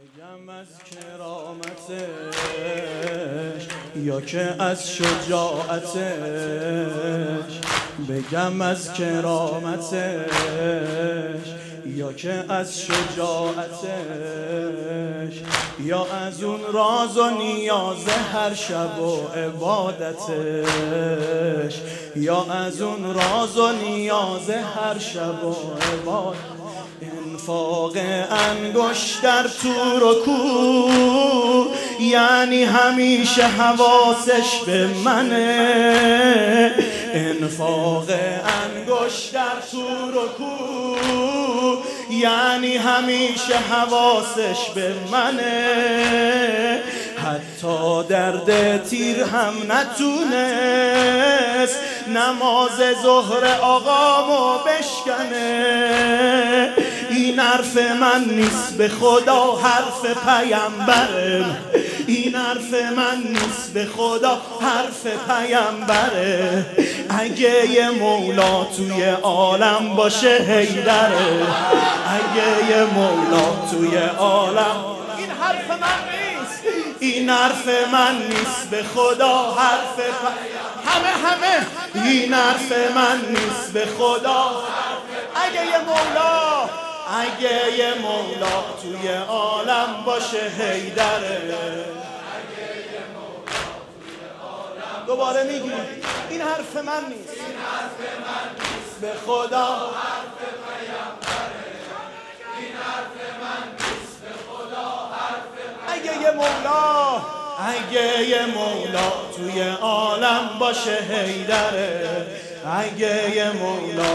بگم از کرامتش یا که از شجاعتش، بگم از کرامتش یا که از شجاعتش، یا از اون راز و نیاز هر شب و عبادتش، یا از اون راز و نیاز هر شب و عبادتش. انفاق انگشت در تور و کور یعنی همیشه حواسش به منه. انفاق انگشت در تور و کور یعنی همیشه حواسش به منه. حتی درد تیر هم نتونست نماز ظهر آقامو بشکنه. این حرف من نیست به خدا، حرف پیامبرم. این حرف من نیست به خدا، حرف پیامبره. اگه یه مولا توی عالم باشه حیدره، اگه یه مولا توی عالم. این حرف من نیست، این حرف من نیست به خدا، حرف همه این حرف من نیست به خدا. اگه یه مولا، اگه یه مولا توی عالم باشه حیدره. دوباره میگی این حرف من نیست، این حرف من نیست به خدا، حرف پیامبره. این حرف من نیست به خدا، حرف اگه یه مولا، اگه یه مولا توی عالم باشه حیدره. اگه یه مولا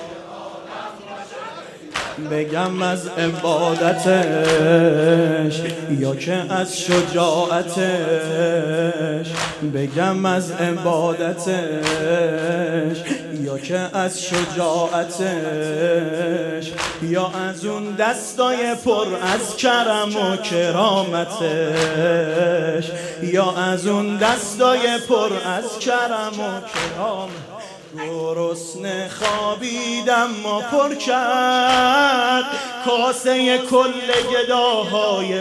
بگم از عبادتش یا که از شجاعتش، بگم از عبادتش یا که از شجاعتش، یا از اون دستای پر از کرم و کرامتش، یا از اون دستای پر از کرم و کرامتش. گرسنه خوابیدم ما پر کرد کاسه کل گداهای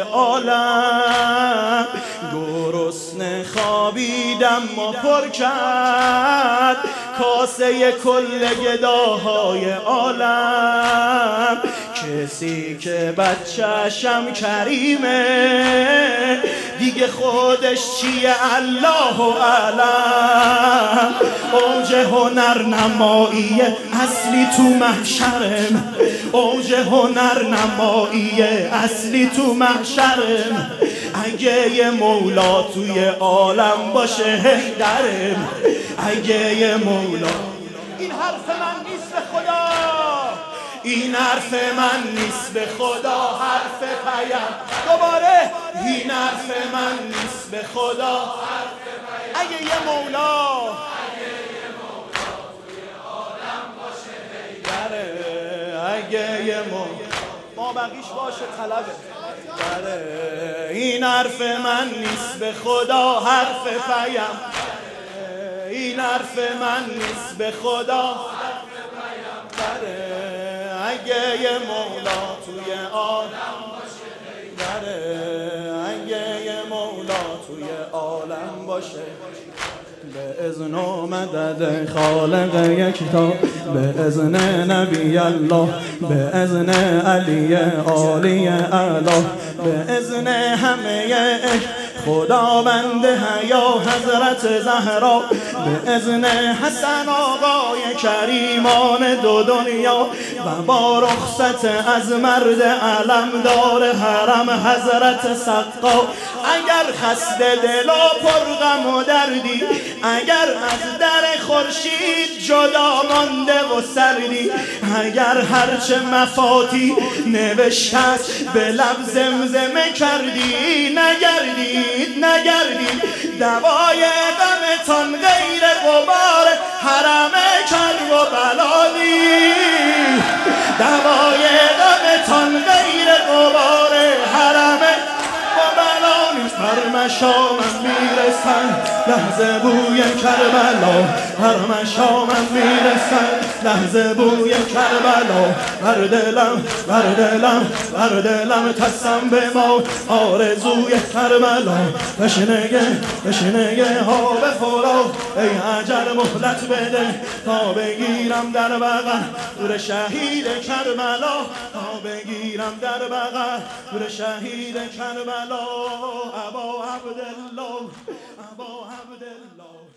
عالم. گرسنه خوابیدم ما پر کرد کاسه کل گداهای عالم. کسی که بچه‌شم کریمه دیگه خودش چیه الله اعلم. اوج هنر نمایی اصلی تو محشرم، اوج هنر نمایی اصلی تو محشرم. اگه یه مولا توی عالم باشه حیدرم، اگه یه مولا. این حرف من نیست به خدا، این حرف من نیست به خدا، حرف پیام. دوباره این حرف من نیست به خدا، حرف پیام. اگه یه مولا، اگه یه مولا توی عالم باشه حیدره. اگه یه مولا ما بقیش باشه طلبه داره. این حرف من نیست به خدا، حرف پیام. این حرف من نیست به خدا، حرف پیام داره. اگه یه مولا توی عالم باشه حیدره. اگه یه مولا توی عالم باشه. به اذن و مدد خالق یکتا، به اذن نبی الله، به اذن علی عالی اعلی، به اذن همه خداوند حیا حضرت زهرا، به اذن حسن آقای کریمان دو دنیا، و با رخصت از مرد علمدار حرم حضرت سقا. اگر خسته دل و پرغم و دردی، اگر از در خورشید جدا مانده و سردی، اگر هرچه مفاتی نوشته است به لب زمزمه کردی، نگردید دوای غمتان غیر غبار حرم کرب و بلانی. دوای غمتان غیر غبار حرم و بلانی. هر مشامم میرسن لحظه بوی کربلا، هر مشامم میرسن لحظه بوی کربلا بر دلم بر دلم بر دلم تسم به ما آرزوی کربلا تشنگه ها به خورا ای اجل مهلت بده تا بگیرم در بغل نور شهید کربلا تا بگیرم در بغل نور شهید کربلا ابا عبدالله ابا عبدالله